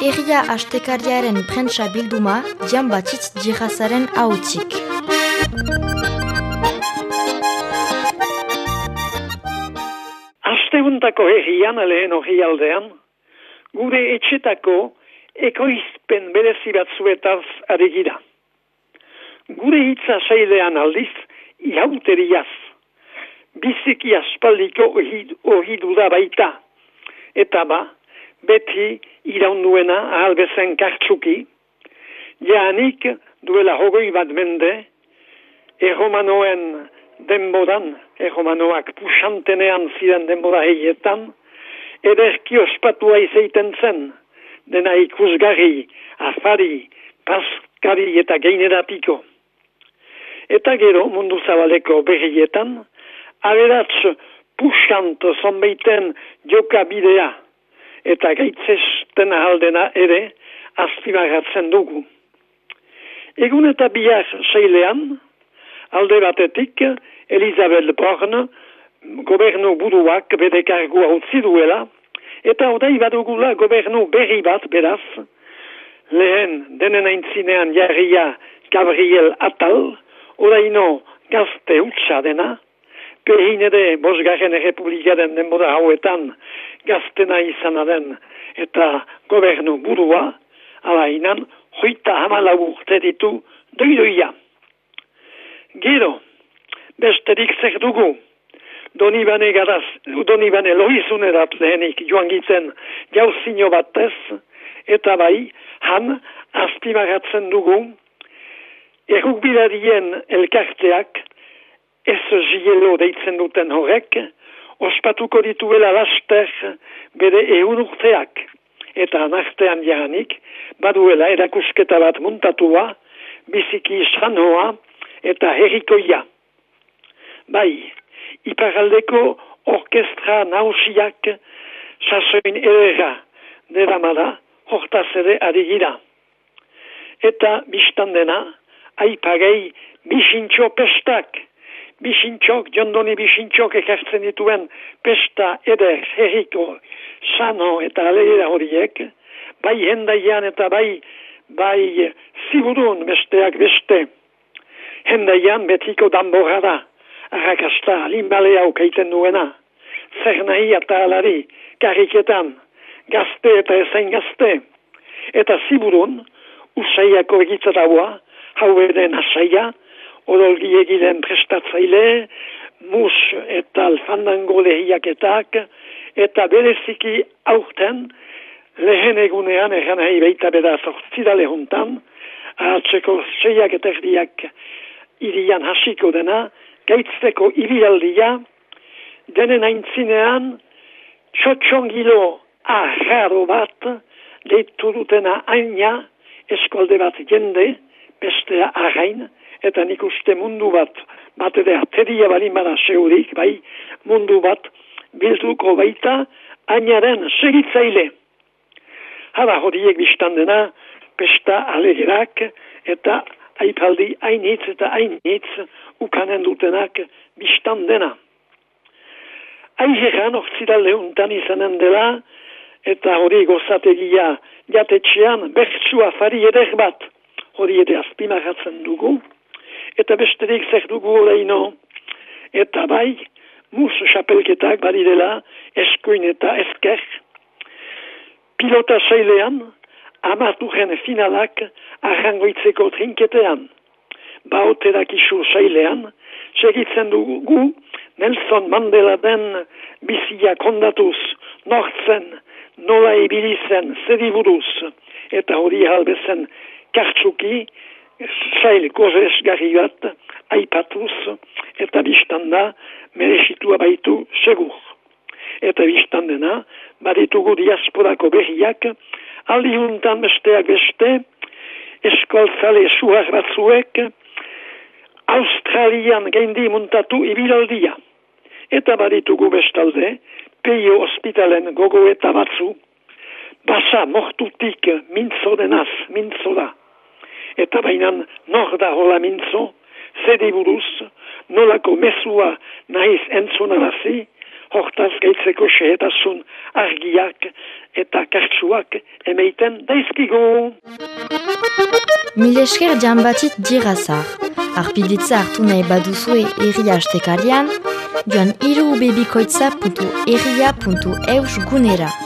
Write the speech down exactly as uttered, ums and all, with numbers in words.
Herria astekariaren prentsa bilduma, Jan Batitz Djihazaren ahotzik. Asteuntako herrian lehen orrialdean, gure etxetako ekoizpen berezi batzuetaz adegira. Gure hitza sailean aldiz, ihauteriaz, biziki aspaldiko hori duda baita, eta ba, beti iraunduena ahalbezen kartsuki, jaanik duela hogoi bat mende, erromanoen denboran, erromanoak puxantenean ziren denbora heietan, ederki ospatua izaiten zen, dena ikusgarri, afari, paskari eta geineratiko. Eta gero mundu zabaleko berrietan, aberatz puxant zonbeiten jokabidea eta gaitzesten ahaldena ere azpimarratzen dugu. Egun eta bihar seilean, alde batetik, Elisabeth Born, gobernu buruak bere kargua utzi duela, eta odai badugula gobernu berri bat beraz, lehen denen aintzinean jarria Gabriel Attal, oraino gazte utsa dena, pehin ere bosgarren errepublikaren denbora hauetan gaztena izana den eta gobernu burua, alainan hoita hamalau urte ditu doidoia. Gero, besterik zer dugu, Donibane garaz, Donibane loizunerat lehenik joan gitzen jauzino batez, eta bai, han azpimarratzen dugu, errukbilarien elkarteak, ez zielo deitzen duten horrek, ospatuko dituela laster bere ehun urteak, eta anartean jaranik, baduela erakusketa bat muntatua, biziki sanoa eta herrikoia. Bai, iparaldeko orkestra nausiak sasoin edera deramada hortaz ere adigira. Eta biztan dena, aipagei bisintxo pestak, bisintxok, jondoni bisintxok ekartzen dituen pesta eder, herriko, sano eta alegera horiek, bai hendaian eta bai, bai ziburun besteak beste. Hendaian betiko danborra da, arrakasta, limbale hau kaiten duena, zer nahi eta alari, kariketan, gazte eta ezain gazte, eta ziburun, usaiako egitzataua, hau eden asaia, odolgi egilen prestatzaile, mus eta alfandango lehiaketak, eta bereziki aurten, lehen egunean, egan nahi beita beda sortzida lehuntan, ahatzeko seiak eta erdiak irian hasiko dena, gaitzeko ibilaldia, denen aintzinean, txotxongilo aharo bat, leitu dutena aina, eskolde bat jende, bestea arrain, eta nik uste mundu bat, bat ere ateria balimara seurik, bai, mundu bat bilduko baita, ainaren segitzaile. Hala horiek biztan dena, pesta alegerak, eta aipaldi hainitz eta hainitz ukanen dutenak biztan dena. Aigeran ortzida lehuntan izanen dela, eta hori gozategia jatetxean bertsu afari eder bat, hori ere azpimarratzen dugu, eta besterik zer dugu oleino, eta bai, mus xapelketak badirela, eskuin eta esker, pilota sailean, amaturren finalak arrangoitzeko trinketean, baoterak isu sailean, segitzen dugu Nelson Mandela den bizia kondatuz, nortzen, nola ibilizen, zediburuz, eta hori halbezen kartsuki, sail gozesgarri bat, aipatuz, eta biztanda merezitua baitu segur. Eta biztandena, baditugu diasporako berriak, aldiuntan besteak beste, eskoltzale suhar batzuek, Australian gaindi muntatu ibilaldia. Eta baditugu bestalde, Peio ospitalen gogo eta batzu, basa mortutik mintzo denaz, mintzo da. Eta bainan nor da hola mintzo, zedi buruz, nolako mesua nahiz entzunarazi, hortaz gaitzeko xehetasun argiak eta kartsuak emeiten daizkigu. Mil esker Giambatit Dirazar. Arpiditza hartu nahi baduzue erria astekarian, joan hiru bebikoitza puntu erria puntu eus gunera.